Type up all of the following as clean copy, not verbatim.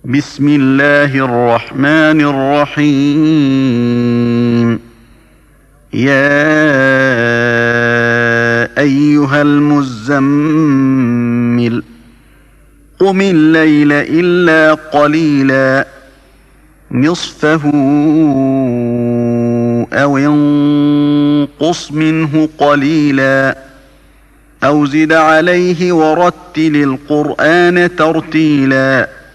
بسم الله الرحمن الرحيم يا أيها المزمل قم الليل إلا قليلا نصفه أو انقص منه قليلا أو زد عليه ورتل القرآن ترتيلا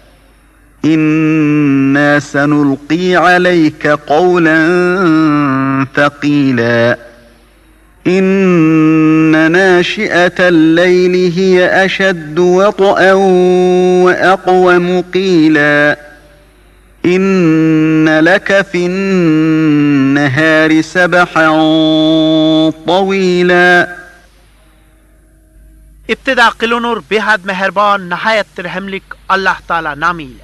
إنا سنلقي عليك قولا ثقيلا إن ناشئة الليل هي أشد وطئا وأقوم قيلا إن لك في النهار سبحا طويلا ابتدا قلونور बेहद मेहरबान नहायत रहमलिक अल्लाह ताला नामीले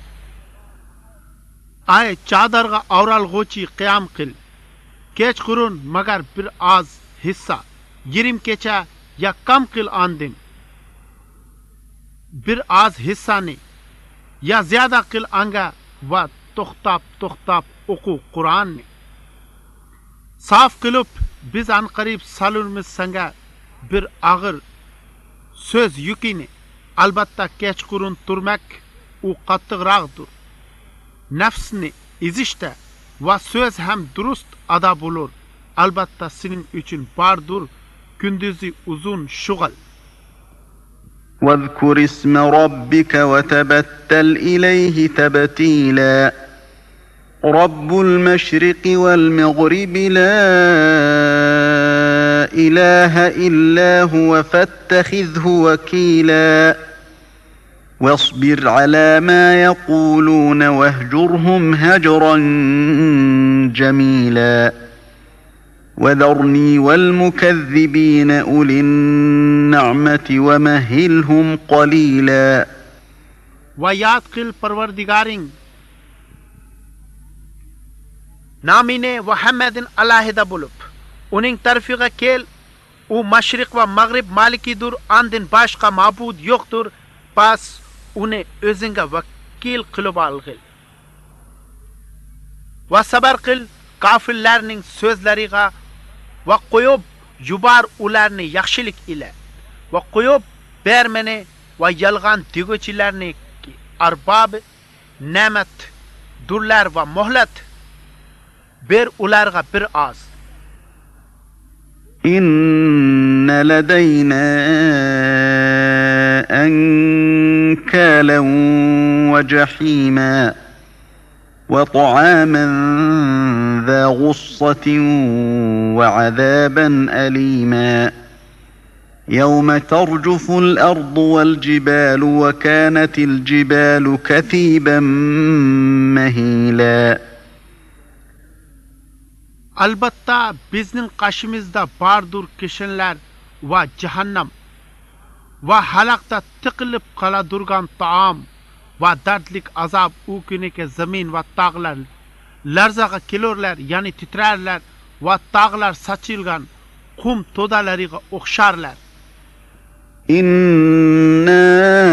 आय चादर का औरल गोची क़याम किल केच कुरुन मगर बिर आज हिस्सा यिरिम केचा या कम किल आंदिम बिर आज हिस्सा ने या ज्यादा किल आंगा व तुख्ताब उकू कुरान ने साफ किलुप biz an qarib salurmiz sanga bir ağır söz yükini albatta keç kurun turmak u qattiqroqdir nafsni izishda va söz ham durust ada bo'lur albatta sening uchun bordur kunduzi uzun shug'ul واذكر اسم ربك وتبتل إليه تبتيلا رب المشرق والمغرب لا إله إلا هو فاتخذه وكيلا واصبر على ما يقولون واهجرهم هجرا جميلا وذرني والمكذبين أولي النعمة ومهلهم قليلا وياد قل پروردگارين نامine Muhammed'in Allah'da bulup onun tarfiga kel o maşrik ve mağrib malikidur andin başka mabud yoktur pas onu özünge vakil kılıp algıl ve sabar kıl kafirlerinin sözleriga ve koyup yubar ularni yaxshilik ile ve koyup bermeni ve yalgan digöçilerini arbab nemet durlar ve muhlet ber ularga bir az İnne ledeyna enkâlen ve cehîmâ ve ta'âmen ذا غصة وعذابا أليما يوم ترجف الأرض والجبال وكانت الجبال كثيبا مهيلا Albatta bizning qarshimizda bardur kishinlar va jahannam va halaqda tiqilib qoladurgan taom va dardlik azob u kuniki zamin va tog'lar larzaga kelurlar ya'ni titrarlar va tog'lar sachilgan qum to'dalariga o'xsharlar inna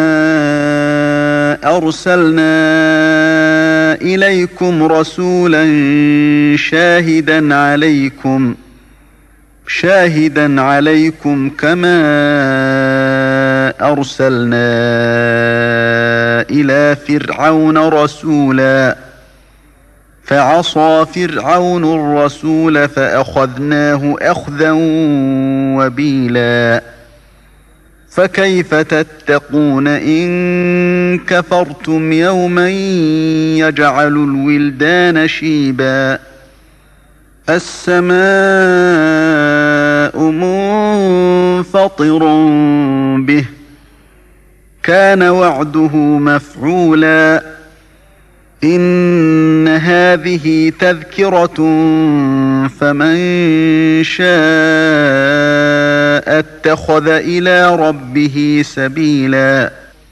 arsalna ilaykum rasulan shahidan alaykum kama arsalna ila fir'auna rasula فعصى فرعون الرسول فأخذناه أخذا وبيلا فكيف تتقون إن كفرتم يوما يجعل الولدان شيبا السماء منفطر به كان وعده مفعولا إن هذه تذكرة فمن شاء اتخذ إلى ربه سبيلا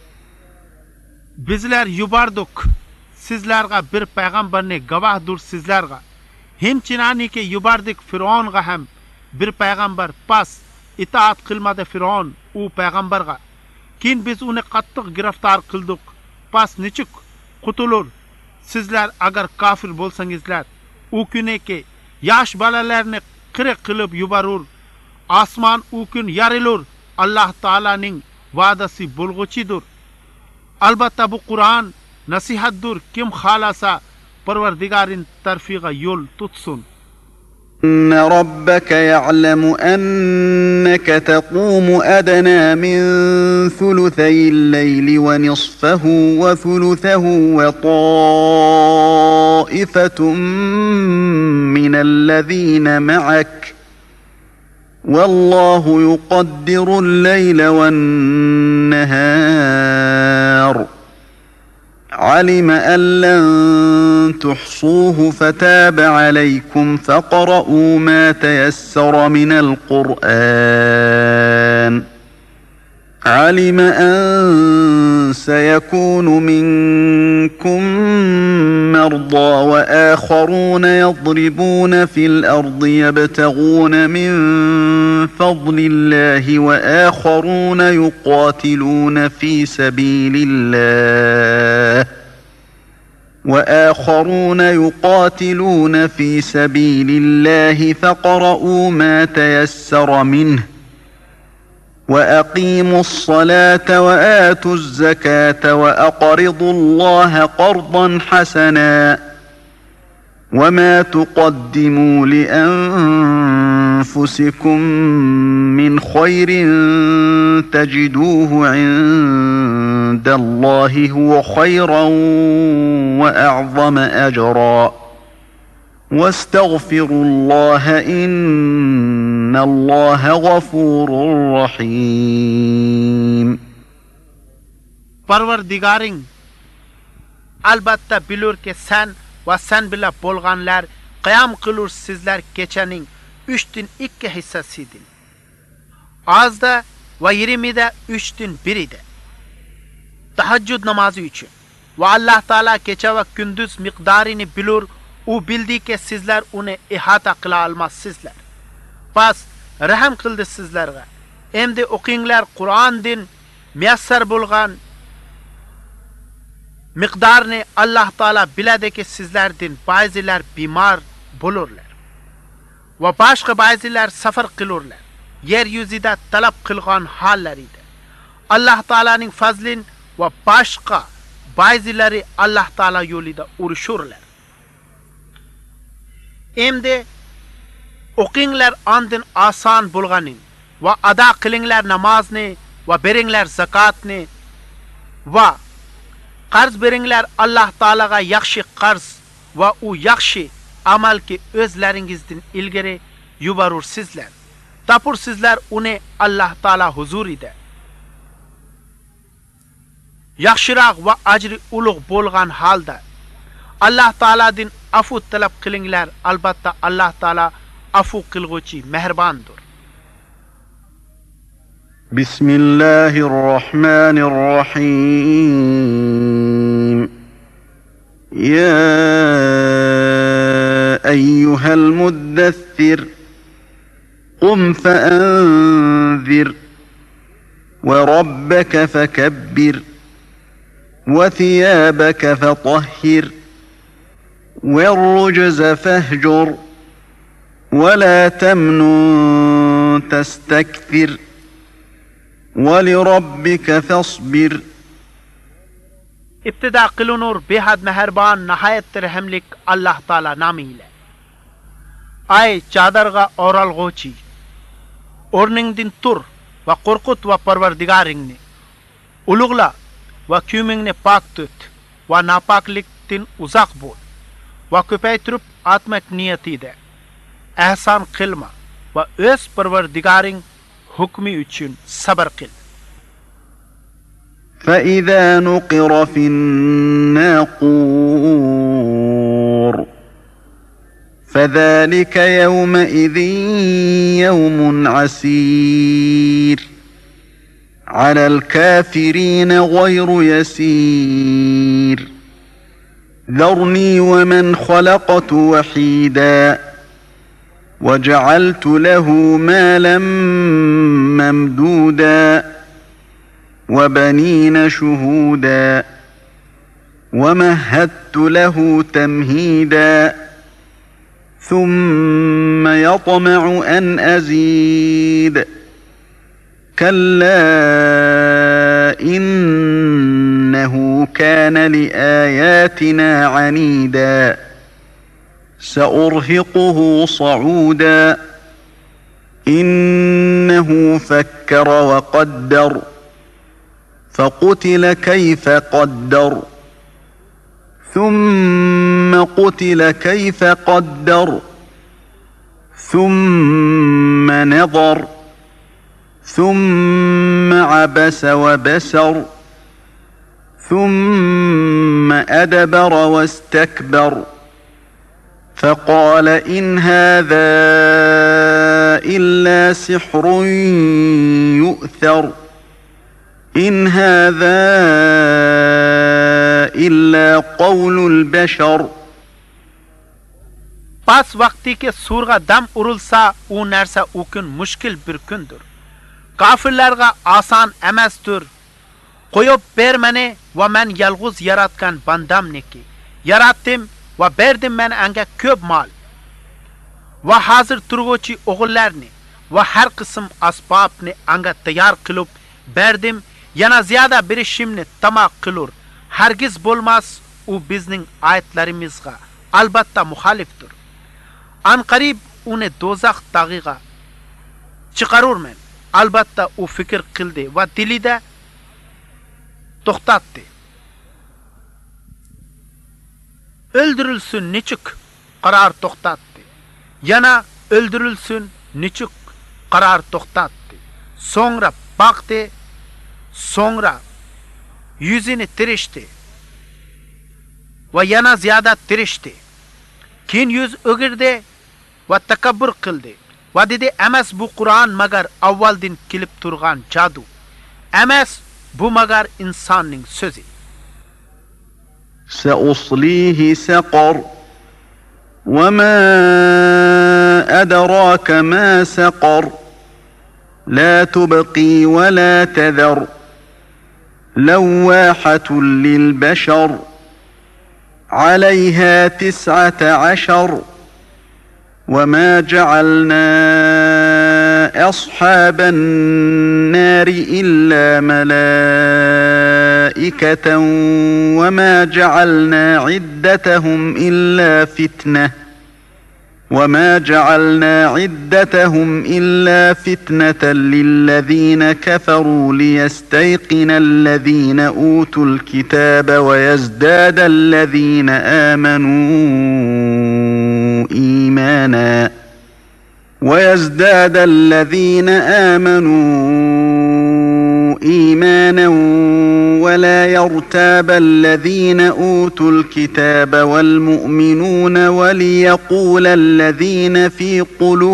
Bizler yubardık sizlerga bir peygamberni gavahdur sizlerga hem çinani ki yubardık Firavunga hem bir peygamber pas itaat kılmadı Firavun o peygamberga kin biz onu qattiq giraftar kıldık pas niçuk qutulur. Sizler agar kafir bolsangizlar, u kuneki yaş balalarni qirq qilib yuborur. Osmon u kun yarilur. Alloh taolaning va'dasi bo'lg'uchidir. Albatta bu Qur'on nasihatdir. Kim xolasa Parvardigoring tarfiga yo'l tutsun. إن ربك يعلم أنك تقوم أدنى من ثلثي الليل ونصفه وثلثه وطائفة من الذين معك والله يقدر الليل والنهار علم أن لن تحصوه فتاب عليكم فاقرؤوا ما تيسر من القرآن علم أن سيكون منكم مرضى وآخرون يضربون في الأرض يبتغون من فضل الله وآخرون يقاتلون في سبيل الله فاقرؤوا ما تيسر منه وأقيموا الصلاة وآتوا الزكاة وأقرضوا الله قرضا حسنا وما تقدموا لأنفسكم من خير تجدوه عند الله هو خيرا وأعظم أجرا واستغفروا الله إن الله غفور رحيم. Parvardigoring albatta bilur ki sen va sen bila bo'lganlar qiyam qilur sizlar kechaning 3/2 hissasiydin. Ozda va yirimida 3/1 tahajjud namozi uchun. Va Alloh taolo kecha va kunduz miqdorini bilur. U bildiki sizlar uni ihata qila olmassizlar. Bas rahim qildi sizlarga. Endi o'qinglar Qur'ondan muyassar bo'lgan miqdorni Alloh taolo biladiki sizlardan ba'zilar bemor bo'lurlar va boshqa ba'zilar safar qilurlar. Yer yuzida talab qilgan hollarida Alloh taolaning fazlin va boshqa ba'zilari Alloh taolo yo'lida urushurlar. Endi o'qinglar ondan oson bo'lganin va ado qilinglar namozni va beringlar zakotni va qarz beringlar Alloh taolaga yaxshi qarz va u yaxshi amalki o'zlaringizdan ilgari yuborursizlar. Tapursizlar uni Alloh taolo huzurida. Yaxshiroq va ajri ulug' bo'lgan holda Alloh taoladan afu talab qilinglar. Albatta Alloh taolo afu qilguvchi mehribondir. Bismillahirrahmanirrahim. Ya eyyuhel muddaththir qum fa'anzir ve rabbeke fekebbir ve thiyâbeke fetahhir وَالرُّجْزَ فَاهْجُرْ وَلَا تَمْنُنْ تَسْتَكْثِرْ وَلِرَبِّكَ فَاصْبِرْ. İbtida qilunur behad meherban nihayet rahimlik Allah Taala namıyla. Ay chadarga oralg'uvchi o'rningdan tur va qo'rqut va Parvardigoringni ulug'la va kuyimingni pok tut va nopoklikdan uzoq bo'l. Va ko'paytirib atmak niyatida ehson qilma va o'z Parvardigoring hukmi uchun sabr qil. فَإِذَا نُقِرَ فِي النَّاقُورِ فَذَلِكَ يَوْمَئِذٍ يَوْمٌ عَسِيرٌ عَلَى الْكَافِرِينَ غَيْرُ يَسِيرٌ ذرني ومن خلقت وحيدا وجعلت له مالا ممدودا وبنين شهودا ومهدت له تمهيدا ثم يطمع أن أزيد كلا إنه كان لآياتنا عنيدا سأرهقه صعودا إنه فكر وقدر فقتل كيف قدر ثم قتل كيف قدر ثم نظر ثم عبس وبسر ثم أدبر واستكبر فقال إن هذا إلا سحر يؤثر إن هذا إلا قول البشر. Pas vakti ke surga dam urulsa u narsa u kun mushkil bir kundur. Kafirlarga asan emasdir. Koyup bermeni va men yalg'iz yaratgan bandam neki. Yaratdim va berdim men anga ko'p mol. Va hozir turg'uchi o'g'illarni va har qism asbobni anga tayyor qilib berdim. Yana ziyoda berishimni tamoq qilur. Hargiz bo'lmas u bizning oyatlarimizga albatta muxolifdir. Anqarib uni do'zax tag'iga chiqarurmen. Albatta u fikr qildi va dilida to'xtatdi. Öldürülsün niçuk karar to'xtatdi. Yana öldürülsün niçuk karar to'xtatdi. So'ngra baktı, so'ngra yüzünü tirishdi va yana ziyoda tirishdi. Keyin yuz o'girdi va takabbur qildi va dedi emas bu Qur'on magar avvaldin kelib turgan jadu. Emas bu magar insonning so'zi. سأصليه سقر وما أدراك ما سقر لا تبقي ولا تذر لواحة للبشر عليها 19 وما جعلنا أصحاب النار إلا ملائكة وما جعلنا عدتهم إلا فتنة للذين كفروا ليستيقن الذين أوتوا الكتاب ويزداد الذين آمنوا إيمانا ولا يرتاب الذين أوتوا الكتاب والمؤمنون وليقول الذين في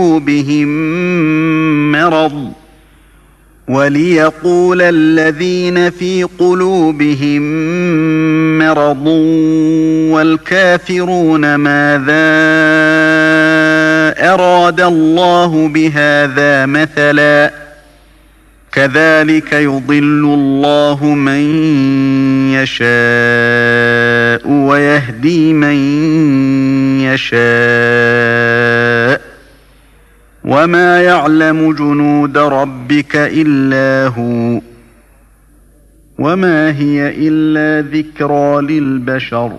قلوبهم مرض والكافرون ماذا أراد الله بهذا مثلا كذلك يضل الله من يشاء ويهدي من يشاء وما يعلم جنود ربك إلا هو وما هي إلا ذكرى للبشر.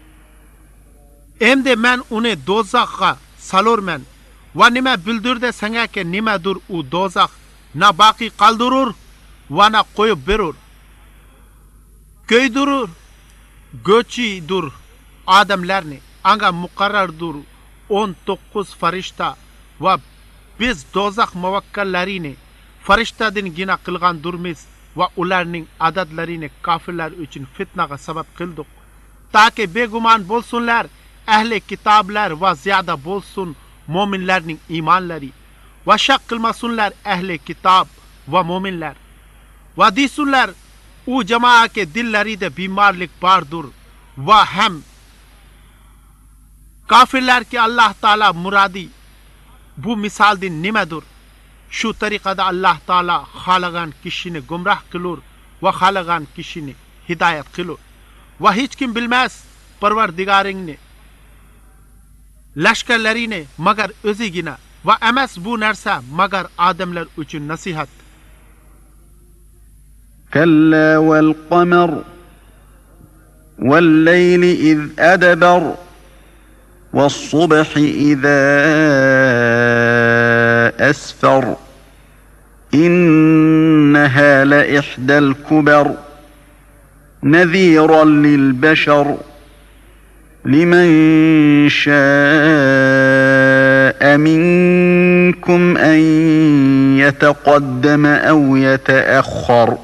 Endi men uni do'zaxga salurmen va nima bildirdi senga ki nimadir u do'zax na baqi qoldirur va na qo'yib berur. Ko'ydirur, go'chidur odamlarni anga muqarrardur 19 farishta va biz do'zax muvakkalarini farishtadin gina qilgandurmiz va ularning adadlarini kofirlar uchun fitnaga sabab qildik. Taki begumon bo'lsunlar ahli kitoblar va ziyoda bo'lsin mo'minlarning iymonlari va shak qilmasunlar ahli kitob va mo'minlar va desunlar u jamoaga dillarida bemorlik bordur va ham kofirlar ki Alloh taolo murodi bu misoldan nimadir? Shu tariqada Alloh taolo xolagan kishini gumroh qilur va xolagan kishini hidoyat qilur va hiç kim bilmez Parvardigaringni lashkarlaringni magar o'zigina va emas bu narsa magar odamlar uchun nasihat. كلا والقمر والليل إذ أدبر والصبح إذا أسفر إنها لإحدى الكبر نذيرا للبشر لمن شاء منكم أن يتقدم أو يتأخر.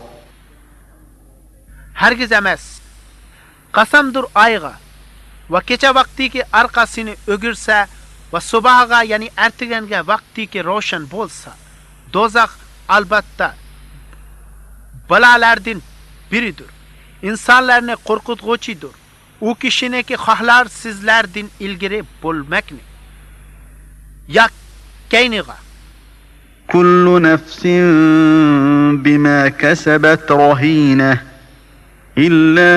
Hergiz emas. Qasamdur ayga va kecha vaqtiki orqasini o'girsa va subaga ya'ni ertiganga vaqtiki ro'shan bo'lsa, do'zax albatta balolardan biridir. İnsanlarni qo'rqituvchidir. U kishiniki xohlar sizlardan ilgari bo'lmakni. Ya kayniga. Kullu nafsin bima kasabat rahina إلا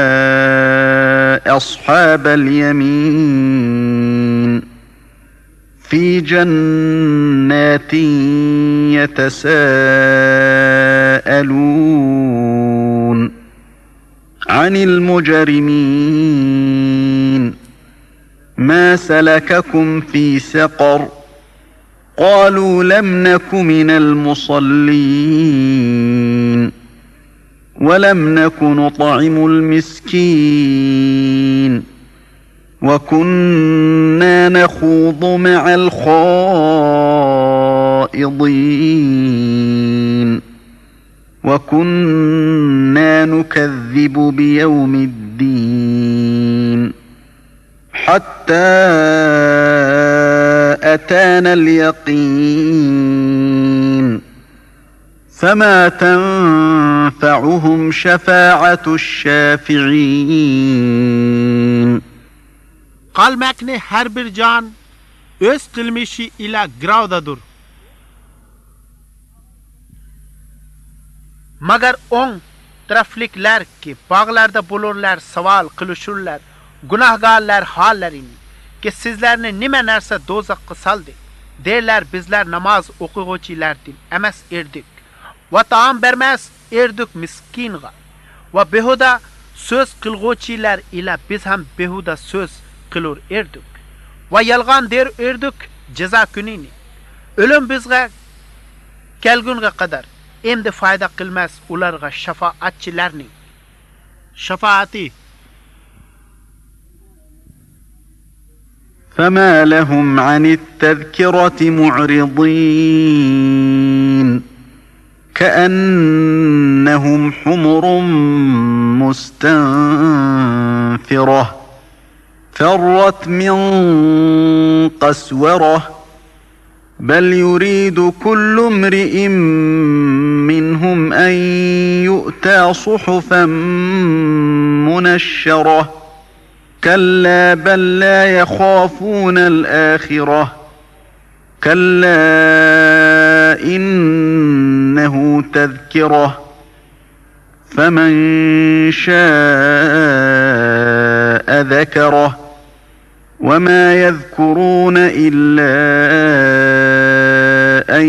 أصحاب اليمين في جنات يتساءلون عن المجرمين ما سلككم في سقر قالوا لم نك من المصلين ولم نك نطعم المسكين وكنا نخوض مع الخائضين وكنا نكذب بيوم الدين حتى أتانا اليقين فما تنفعهم شفاعة الشافعين. Qalmakni har bir jon o'z qilmishi ila gravdadir. Magar o'ng tarafliklar ki bog'larda bo'lurlar, savol qilishurlar, gunohgarlar hollarini ki sizlarni nima narsa do'zaxga soldi? Derlar bizlar namoz o'qig'uvchilardan emas erdik. Va taom bermas erdik miskinga. Va behuda so'z qilg'uvchilar ila biz ham behuda so'z qilur erdik. Va yolg'on der erdik jazo kunini. O'lim bizga kelgunga qadar endi foyda qilmas ularga shafoatchilarning shafaati. فما لهم عن التذكرة معرضين كأنهم حمر مستنفرة فرت من قسورة بل يريد كل امرئ منهم أن يؤتى صحفا منشرة كلا بل لا يخافون الآخرة كلا إنه تذكرة فمن شاء ذكره وما يذكرون إلا أن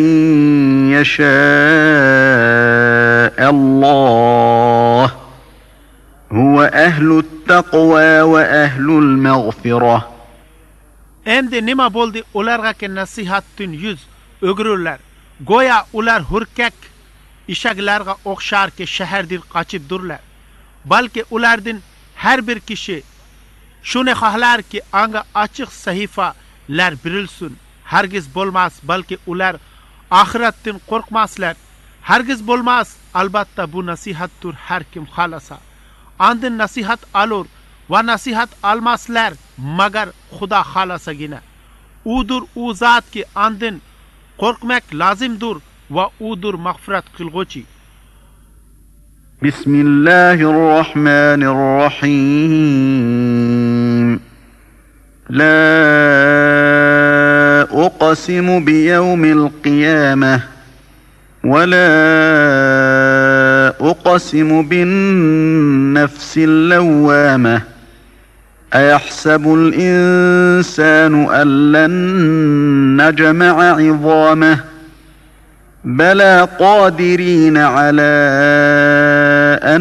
يشاء الله هو أهل التقوى وأهل المغفرة. Endi nima bo'ldi ularga ki nasihatdan yuz o'girurlar. Go'yo ular hurkak ishaklarga o'xshar ki shahardan qochibdurlar. Balki ulardan har bir kishi shuni xohlar ki anga ochiq sahifalar berilsin. Hargiz bo'lmas, balki ular oxiratdan qo'rqmaslar. Hargiz bo'lmas, albatta bu nasihatdir har kim xolasa. Andin nasihat alur va nasihat almaslar magar Xudo xolasagina. Udur u zot ki andin qo'rqmak lozimdir va udur mag'firat qilg'uchi. Bismillahirrahmanirrahim. La uqsimu biyawmil qiyamah wa la أقسم بالنفس اللوامة أيحسب الإنسان أن لن نجمع عظامه بلى قادرين على أن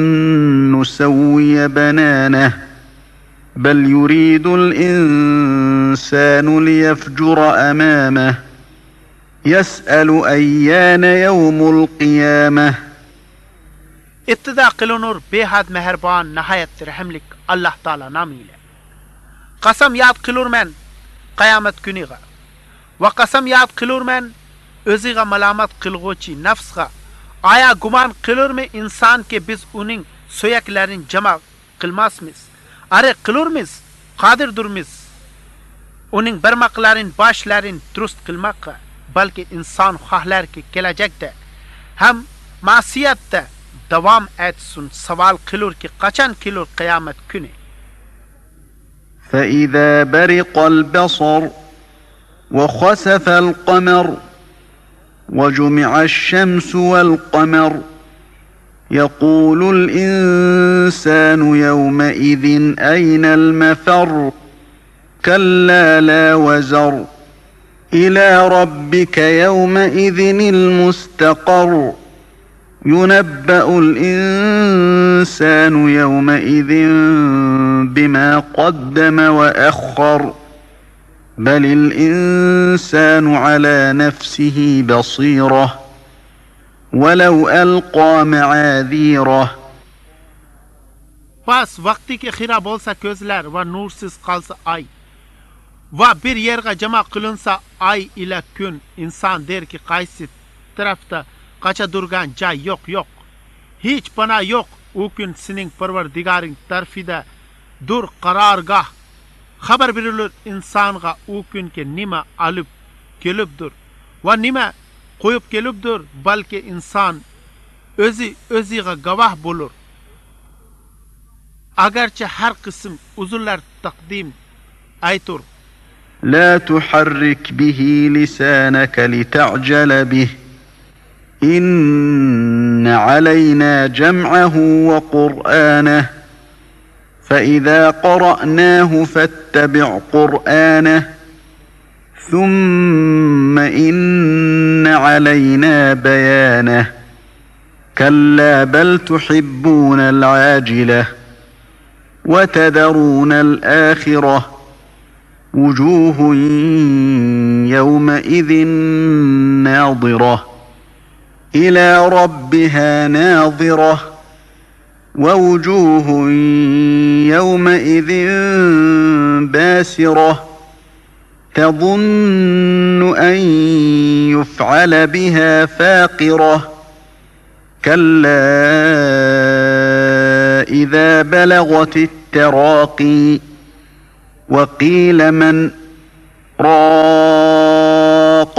نسوي بنانه بل يريد الإنسان ليفجر أمامه يسأل أيان يوم القيامة. İttida kılınır behad meherban nihayet rahimlik Allah Taala namıyla. Qasam yad qılır men kıyamet günüge. Ve qasam yad qılır men özüge malamat qılğuçi nafsga. Aya guman qılır mı insan ki biz onun söyeklerin cema qılmasmız. Are qılırmız, qadir durmuz. Onun barmaqlarin başlarin durust qılmakka. Balki insan xahlar ki gelecekte hem masiyette devam etsin saval kılır ki kaçan kılır kıyamet günü. فَإِذَا بَرِقَ الْبَصَرُ وَخَسَفَ الْقَمَرُ وَجُمِعَ الشَّمْسُ وَالْقَمَرُ يَقُولُ الْإِنسَانُ يَوْمَئِذٍ أَيْنَ الْمَفَرُّ كَلَّا لَا وَزَرَ إِلَى رَبِّكَ يَوْمَئِذٍ الْمُسْتَقَرُّ يُنَبَّأُ الْإِنسَانُ يَوْمَئِذٍ بِمَا قَدَّمَ وَأَخَّرَ بَلِ الْإِنسَانُ عَلَى نَفْسِهِ بَصِيرَةٌ وَلَوْ أَلْقَى مَعَاذِيرَهُ. Bas vakti ki xira bolsa közler ve nursiz kalsa ay ve bir yerge cema kılınsa ay ile gün insan der ki qaysi tarafta kaça durgan cay yok. Hiç bana yok o gün senin Parvardigarın tarfida dur qarargah. Haber verilir insanga o gün ki nima alıp gelipdir ve nima koyup gelipdir balki insan özüge gavah bulur. Agarçe her kısım uzunlar takdim aytur. لا تحرك به لسانك لتعجل به إن علينا جمعه وقرآنه فإذا قرأناه فاتبع قرآنه ثم إن علينا بيانه كلا بل تحبون العاجلة وتذرون الآخرة وجوه يومئذ ناظرة إلى ربها ناظرة ووجوه يومئذ باسرة تظن أن يفعل بها فاقرة كلا إذا بلغت التراقي وقيل من راق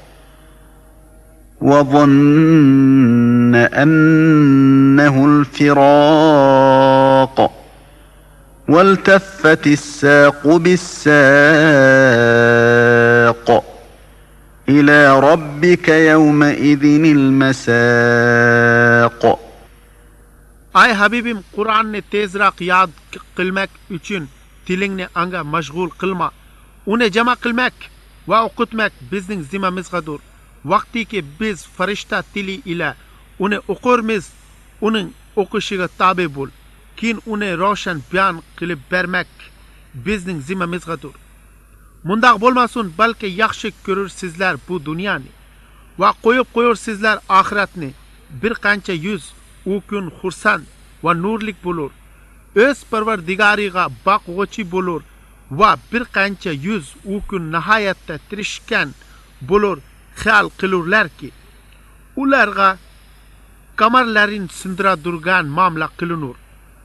وظن أنه الفراق والتفت الساق بالساق إلى ربك يومئذ المساق. Ay Habibim Kur'an'ı tezrak yad kılmak için dilini anga meşgul kılma. Onu cema kılmak ve okutmak bizning zimmamizgadır. Vakti ki biz farishta dili ile onu okurmiz, onun okuşiga tabi bul. Kin onu roşan beyan kılıp bermek bizning zimmamizgadır. Mundaq bolmasun balki yaxshi görür sizler bu dünyani ve koyup sizler ahiretni bir qancha yüz u kun xursand ve nurlik bulur. Öz Parvardigariga baqg'uchi bulur ve bir qancha yüz u kun nihayatda tirishgan bulur. Xayol qilurlar ki ularga kamarlarin sindira durgan mamla qilinur.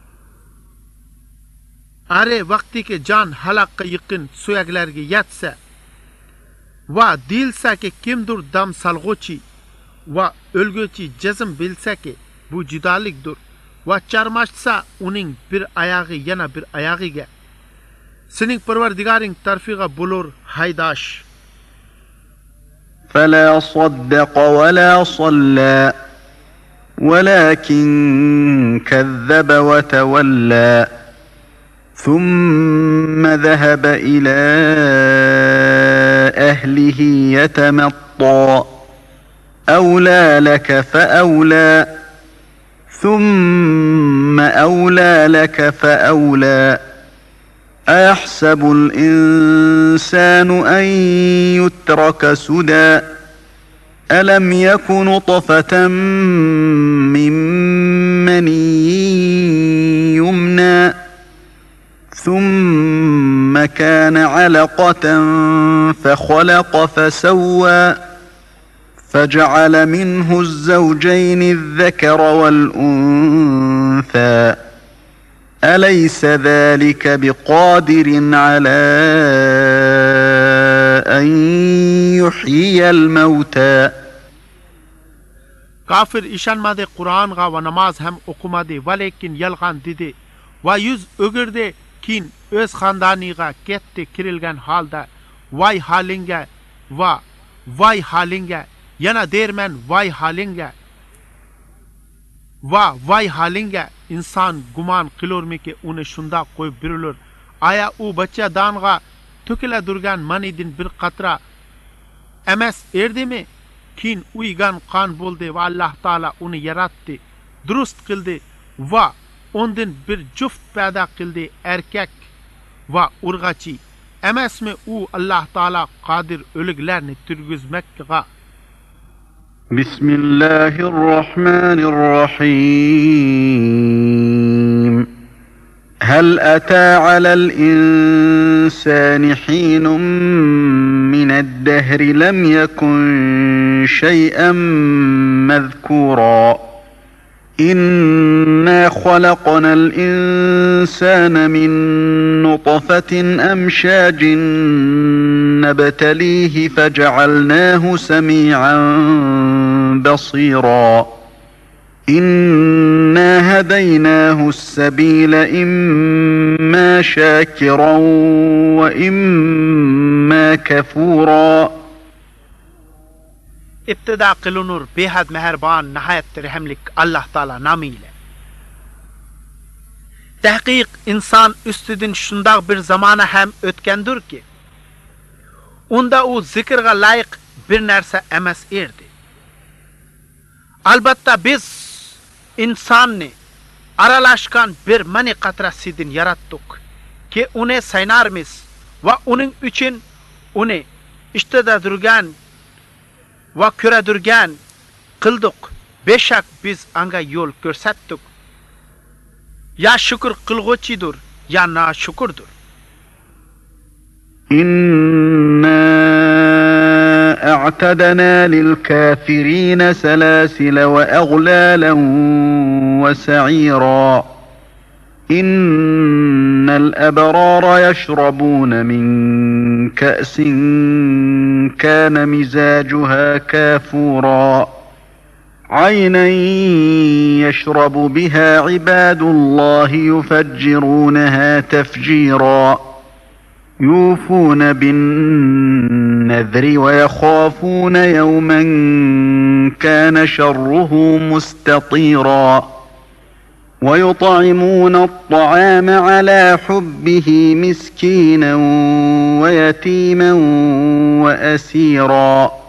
Are vaqti ki jon halaqqa yaqin suyaklarga yatsa va dilsa ki kimdir dam salg'uchi va o'lguchi jazm bilsa ki bu judolikdir va charmashsa uning bir oyog'i yana bir oyog'iga sening Parvardigoring tarfiga bo'lur haydash. فلا صدق ولا صلى ولكن كذب وتولى ثم ذهب إلى أهله يتمطى أولى لك فأولى ثم أولى لك فأولى أيحسب الإنسان أن يترك سدى ألم يك نطفة من مني يمنى ثم كان علقة فخلق فسوى فجعل منه الزوجين الذكر والأنثى أليس ذلك بقادر على أن يحيي الموتى Kafir işanmadı Kur'an'a ve namaz hem okumadı velekin yalgan dedi ve yüz ögürde kin öz xandaniga ketdi kirilgen halda vay halinge yana dermen vay halinge insan guman qilurmi ki uni shunda qo'yib birilur aya u bachcha danğa tökile durgan manidin bir qatra emas erdimi kin uygan qon bo'ldi va Alloh taala uni yaratdi durust qildi va ondan bir juft paydo qildi erkak va urg'achi emasmi u Alloh taala qodir o'liklarni turgizmakka بسم الله الرحمن الرحيم هل أتى على الإنسان حين من الدهر لم يكن شيئا مذكورا إنا خلقنا الإنسان من نطفة أمشاج نبتليه فجعلناه سميعا بصيرا إنا هديناه السبيل إما شاكرا وإما كفورا ابتدا قلنور بهد مهربان نهايت رحمlik Allah Taala namıyla. Tahqiq insan üstüdün şundaq bir zamana hem ötkendir ki unda u zikrga layık bir narsa emas erdi. Albatta biz insanni aralashgan bir mani qatrasidin yaratdik ki uni saynarmiz va uning uchun uni ishtida durgan va ko'radirgan qildik. Beshak biz anga yo'l ko'rsatdik. Ya shukr qilg'uchidir, ya nashukurdir. أعتدنا للكافرين سلاسل وأغلالا وسعيرا إن الأبرار يشربون من كأس كان مزاجها كافورا عينا يشرب بها عباد الله يفجرونها تفجيرا يوفون بالنذر ويخافون يوما كان شره مستطيرا ويطعمون الطعام على حبه مسكينا ويتيما وأسيرا